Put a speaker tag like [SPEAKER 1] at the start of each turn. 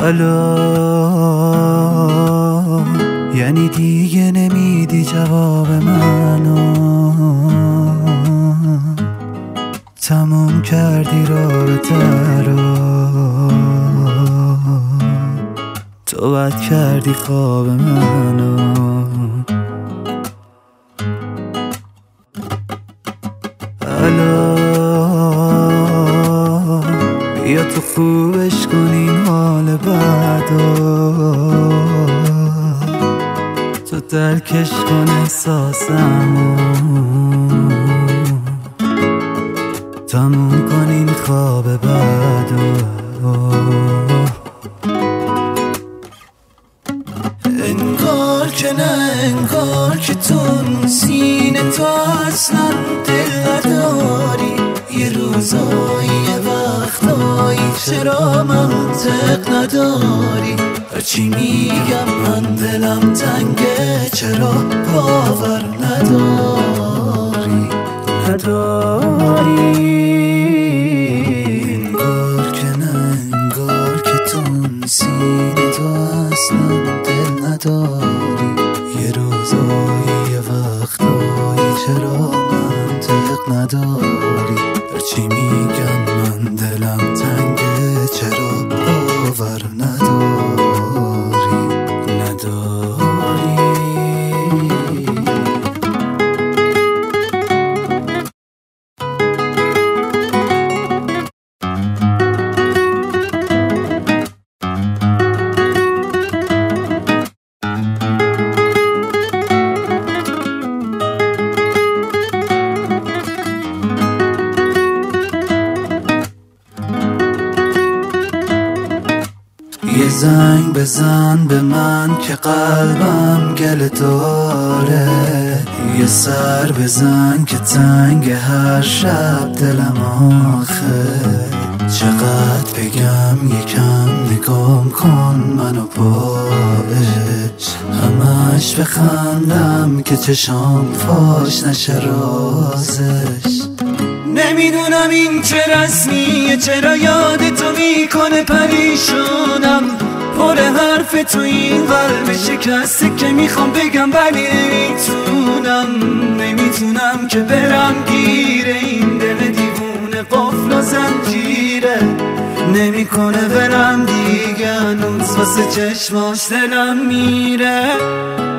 [SPEAKER 1] الو، یعنی دیگه نمیدی جواب منو، تموم کردی رابطه رو، تو بد کردی خواب منو. الو، بیا تو خوبش کن این حال بعدو، تو درکش کن احساسمو، تموم کن این خواب بعدو. انگار که نه، انگار که تو سینه تو اصلا دل نداری، یه روزایی یه وقتایی چرا منطق نداری، هرچی میگم من دلم تنگه چرا باور نداری. انگار که نه، انگار که تو سینه تو اصلا دل نداری، یه روزایی یه وقتایی چرا منطق نداری، هرچی میگم من دلم تنگه چرا باور نداری. یه زنگ بزن به من که قلبم گله داره، یه سر بزن که تنگ هر شب دلم آخه، چقدر بگم یکم نگام کن منو باش، همش بخندم که چشام فاش نشه رازش. نمیدونم این چه رسمیه، چرا یاد تو میکنه پریشونم، پر حرف تو این قلب شکسته که میخوام بگم ولی نمیتونم که برم گیره این دل دیوونه قفل و زنجیره، نمیکنه برم دیگه هنوز واسه چشماش دلم میره.